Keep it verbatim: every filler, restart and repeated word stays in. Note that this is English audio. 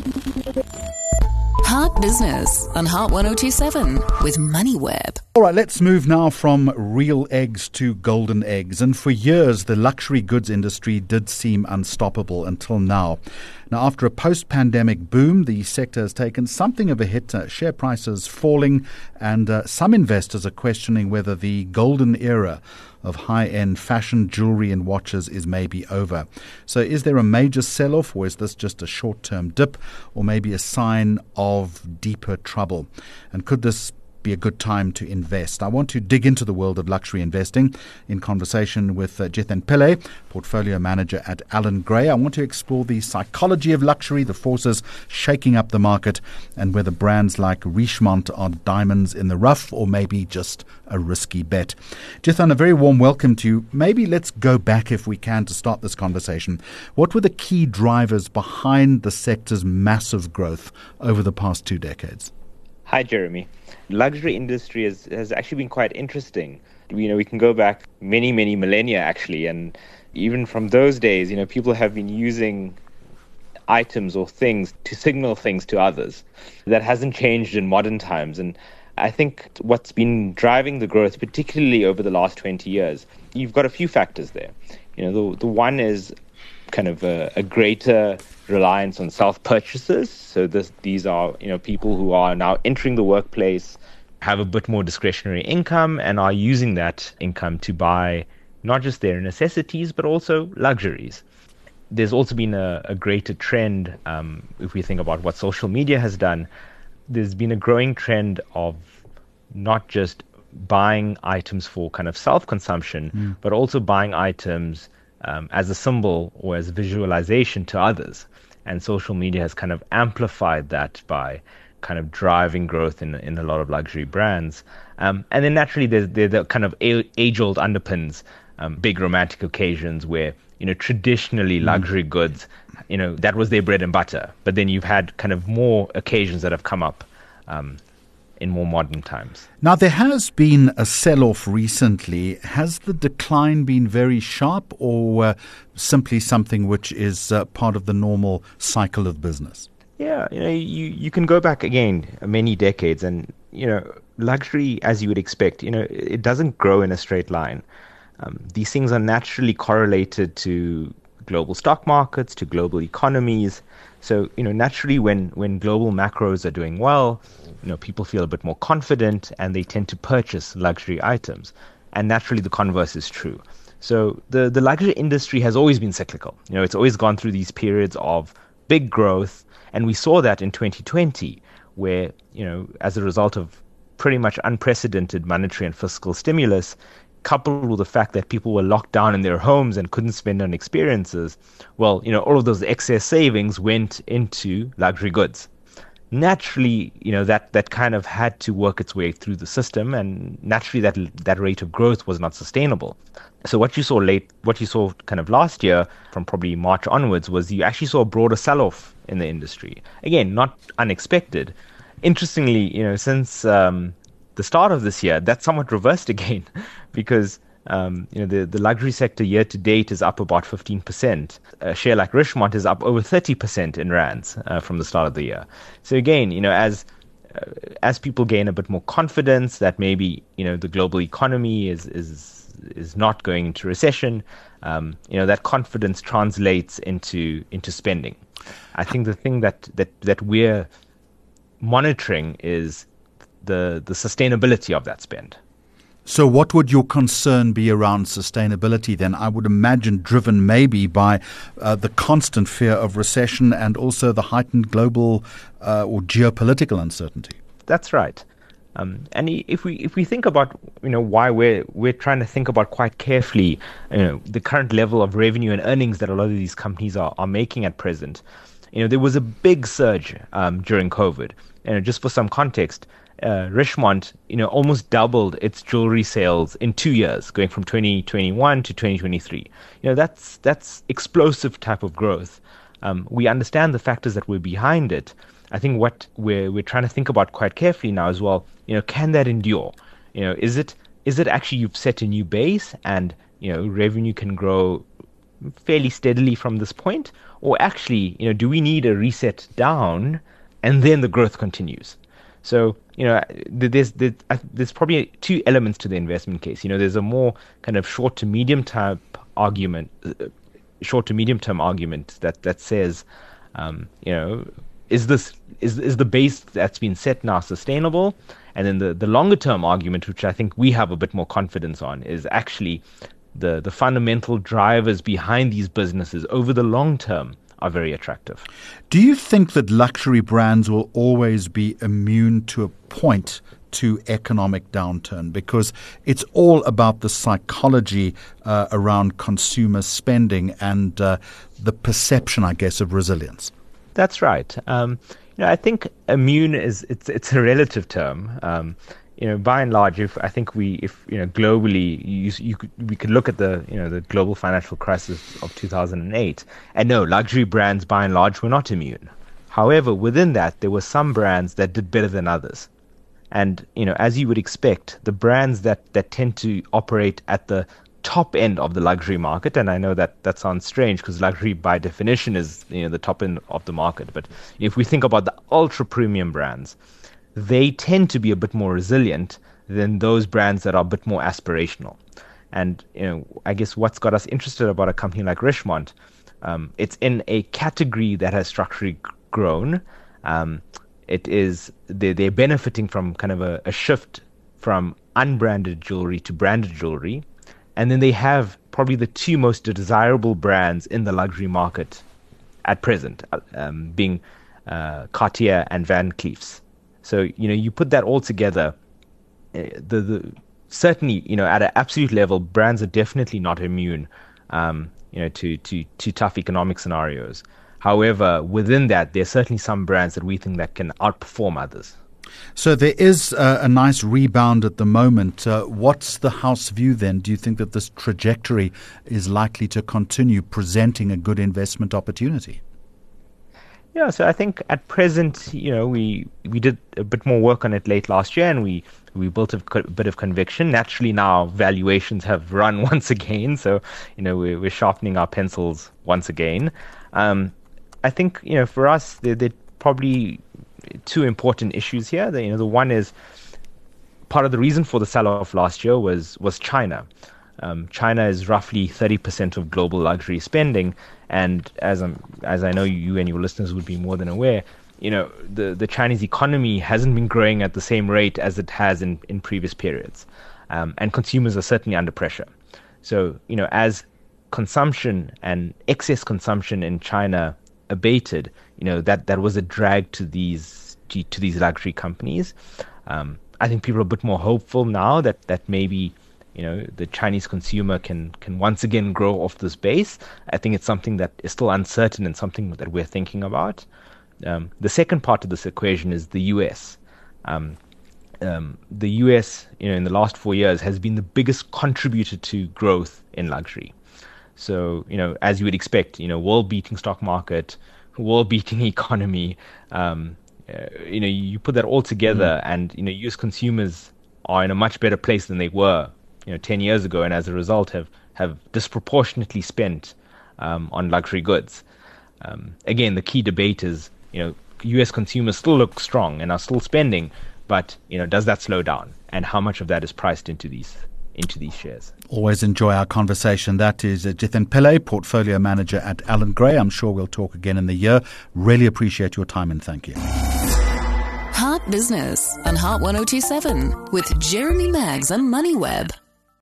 Heart Business on Heart one oh two seven with MoneyWeb. All right, let's move now from real eggs to golden eggs. And for years, the luxury goods industry did seem unstoppable until now. Now, after a post-pandemic boom, the sector has taken something of a hit, uh, share prices falling, and uh, some investors are questioning whether the golden era of high-end fashion, jewelry and watches is maybe over. So is there a major sell-off, or is this just a short-term dip, or maybe a sign of deeper trouble? And could this be a good time to invest? I want to dig into the world of luxury investing in conversation with uh, Jithan Pillay, portfolio manager at Allan Gray. I want to explore the psychology of luxury, the forces shaking up the market, and whether brands like Richemont are diamonds in the rough or maybe just a risky bet. Jithan, a very warm welcome to you. Maybe let's go back, if we can, to start this conversation. What were the key drivers behind the sector's massive growth over the past two decades? Hi, Jeremy. Luxury industry has, has actually been quite interesting. You know, we can go back many, many millennia, actually. And even from those days, you know, people have been using items or things to signal things to others. That hasn't changed in modern times. And I think what's been driving the growth, particularly over the last twenty years, you've got a few factors there. You know, the, the one is kind of a, a greater reliance on self-purchases. So this, these are, you know, people who are now entering the workplace, have a bit more discretionary income, and are using that income to buy not just their necessities, but also luxuries. There's also been a, a greater trend, um, if we think about what social media has done, there's been a growing trend of not just buying items for kind of self-consumption, mm. but also buying items Um, as a symbol or as a visualization to others. And social media has kind of amplified that by kind of driving growth in in a lot of luxury brands. Um, and then naturally, there's, there's the kind of age-old underpins, um, big romantic occasions where, you know, traditionally luxury mm. goods, you know, that was their bread and butter. But then you've had kind of more occasions that have come up um, in more modern times. Now, there has been a sell-off recently. Has the decline been very sharp, or uh, simply something which is uh, part of the normal cycle of business? Yeah, you know, you, you can go back again many decades, and, you know, luxury, as you would expect, you know, it doesn't grow in a straight line. Um, these things are naturally correlated to global stock markets, to global economies. So, you know, naturally when, when global macros are doing well, you know, people feel a bit more confident and they tend to purchase luxury items. And naturally the converse is true. So the, the luxury industry has always been cyclical. You know, it's always gone through these periods of big growth. And we saw that in twenty twenty, where, you know, as a result of pretty much unprecedented monetary and fiscal stimulus, coupled with the fact that people were locked down in their homes and couldn't spend on experiences, well, you know, all of those excess savings went into luxury goods. Naturally, you know, that, that kind of had to work its way through the system, and naturally that that rate of growth was not sustainable. So what you saw late, what you saw kind of last year, from probably March onwards, was you actually saw a broader sell-off in the industry. Again, not unexpected. Interestingly, you know, since um, the start of this year, that's somewhat reversed again, because um, you know the, the luxury sector year to date is up about fifteen percent. A share like Richemont is up over thirty percent in rands uh, from the start of the year. So again, you know, as uh, as people gain a bit more confidence that maybe, you know, the global economy is is is not going into recession, um, you know, that confidence translates into into spending. I think the thing that that that we're monitoring is the the sustainability of that spend. So what would your concern be around sustainability then? I would imagine driven maybe by uh, the constant fear of recession and also the heightened global uh, or geopolitical uncertainty. That's right. Um, and if we if we think about, you know, why we're we're trying to think about quite carefully, you know, the current level of revenue and earnings that a lot of these companies are, are making at present. You know, there was a big surge um, during COVID. You know, just for some context, uh, Richemont, you know, almost doubled its jewelry sales in two years, going from twenty twenty-one to twenty twenty-three. You know, that's that's explosive type of growth. Um, we understand the factors that were behind it. I think what we're we're trying to think about quite carefully now as well, you know, can that endure? You know, is it is it actually you've set a new base and, you know, revenue can grow fairly steadily from this point, or actually, you know, do we need a reset down and then the growth continues? So, you know, there's there's, there's probably two elements to the investment case. You know, there's a more kind of short to medium term argument, short to medium term argument that that says, um, you know, is this is is the base that's been set now sustainable? And then the, the longer term argument, which I think we have a bit more confidence on, is actually the, the fundamental drivers behind these businesses over the long term are very attractive. Do you think that luxury brands will always be immune to a point to economic downturn? Because it's all about the psychology uh, around consumer spending and uh, the perception, I guess, of resilience. That's right. Um, you know, I think immune is it's it's a relative term. Um, you know, by and large, if I think we, if you know, globally, you, you could, we could look at the you know the global financial crisis of two thousand eight, and no, luxury brands by and large were not immune. However, within that, there were some brands that did better than others, and you know, as you would expect, the brands that that tend to operate at the top end of the luxury market, and I know that that sounds strange because luxury by definition is you know the top end of the market, but if we think about the ultra premium brands, they tend to be a bit more resilient than those brands that are a bit more aspirational. And you know, I guess what's got us interested about a company like Richemont, um, it's in a category that has structurally grown. Um, it is they're, they're benefiting from kind of a, a shift from unbranded jewelry to branded jewelry. And then they have probably the two most desirable brands in the luxury market at present, um, being uh, Cartier and Van Cleef's. So, you know, you put that all together, uh, the, the certainly, you know, at an absolute level, brands are definitely not immune, um, you know, to, to, to tough economic scenarios. However, within that, there's certainly some brands that we think that can outperform others. So there is uh, a nice rebound at the moment. Uh, what's the house view then? Do you think that this trajectory is likely to continue presenting a good investment opportunity? Yeah, so I think at present, you know, we we did a bit more work on it late last year, and we, we built a co- bit of conviction. Naturally, now valuations have run once again, so you know we're, we're sharpening our pencils once again. Um, I think you know for us, there there probably two important issues here. The, you know, the one is part of the reason for the sell-off last year was was China. Um, China is roughly thirty percent of global luxury spending, and as I'm, as I know you and your listeners would be more than aware, you know, the, the Chinese economy hasn't been growing at the same rate as it has in, in previous periods, um, and consumers are certainly under pressure. So, you know, as consumption and excess consumption in China abated, you know, that, that was a drag to these to, to these luxury companies. Um, I think people are a bit more hopeful now that, that maybe, you know, the Chinese consumer can can once again grow off this base. I think it's something that is still uncertain and something that we're thinking about. Um, the second part of this equation is the U S. Um, um, the U S, you know, in the last four years has been the biggest contributor to growth in luxury. So, you know, as you would expect, you know, world-beating stock market, world-beating economy, um, uh, you know, you put that all together, mm. and, you know, U S consumers are in a much better place than they were, you know, ten years ago, and as a result have, have disproportionately spent um, on luxury goods. Um, again, the key debate is, you know, U S consumers still look strong and are still spending, but, you know, does that slow down? And how much of that is priced into these into these shares? Always enjoy our conversation. That is uh, Jithin Pillay, Portfolio Manager at Allan Gray. I'm sure we'll talk again in the year. Really appreciate your time and thank you. Heart Business on Heart one oh two seven with Jeremy Maggs and MoneyWeb.